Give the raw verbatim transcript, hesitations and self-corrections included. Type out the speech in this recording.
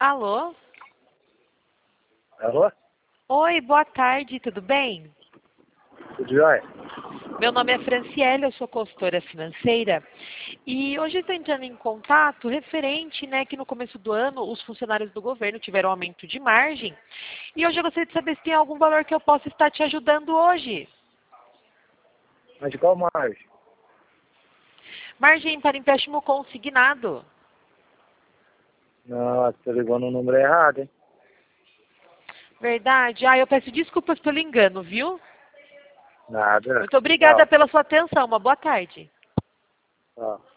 Alô? Alô? Oi, boa tarde, tudo bem? Tudo jóia? Meu nome é Franciele, eu sou consultora financeira e hoje estou entrando em contato referente, né, que no começo do ano os funcionários do governo tiveram aumento de margem e hoje eu gostaria de saber se tem algum valor que eu possa estar te ajudando hoje. Mas de qual margem? Margem para empréstimo consignado. Nossa, você ligou no número errado, hein? Verdade? Ah, eu peço desculpas pelo engano, viu? Nada. Muito obrigada Tchau. pela sua atenção, uma boa tarde. Tchau.